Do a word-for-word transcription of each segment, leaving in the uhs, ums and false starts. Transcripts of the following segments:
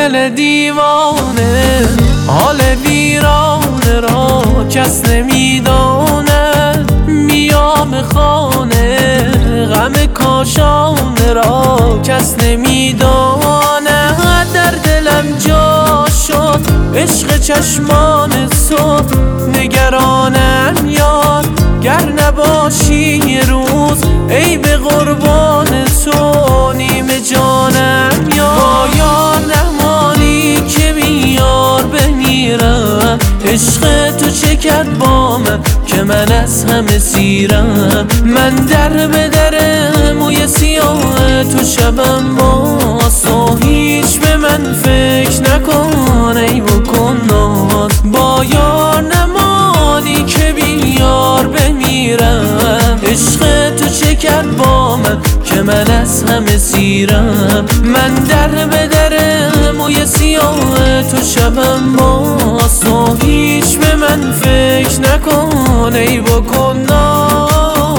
دل دیوانه حال ویرانه را کس نمیدانه. میام خانه غم کاشانه را کس نمیدانه. در دلم جا شد عشق چشمان صبح، نگرانم یار گر نباشی یه روز ای به قربان تو نیمه جانم یار. با یار نمانی که بیار بمیرم، عشق تو چه کرد با من که من از همه سیرم. من در به در موی سیاه تو شبم باز، تو هیچ به من فکر نکن ای بکن ناز. با یار نمانی که بیار بمیرم، عشق تو چه کرد با من که من از همه سیرم. من در به در موی سیاه تو شبم باز، تو هیچ به من فکر نکن ای بکن ناز.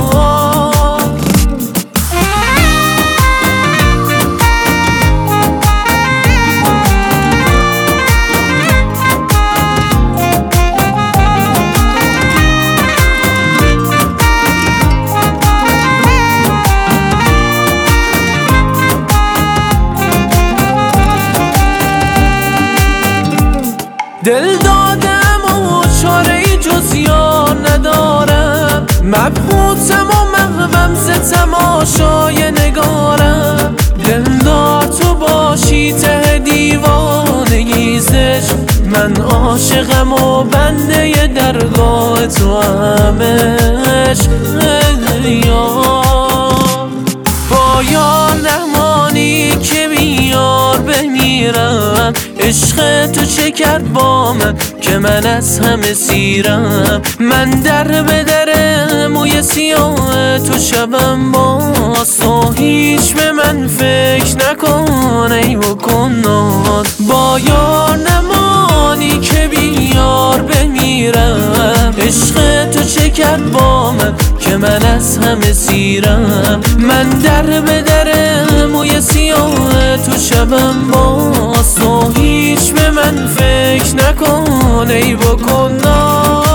دل دادم و چاره‌ای جز یار ندارم، مبهوتم و مغمم ز تماشای نگارم. دلدار تو باشی ته دیوانگی زشت، من عاشقم و بنده درگاه تو هم عشق یار. با یار نمانی که بیار بمیرم، عشق تو چه کرد با من که من از همه سیرم. من در به در موی سیاه تو شبم باز، تو هیچ به من فکر نکن ای بکن ناز. با یار نمانی که بیار بمیرم، عشق تو چه کرد با من که من از همه سیرم. من در به در موی سیاه تو شبم باز، تو هیچ به من فکر نکن ای بکن ناز.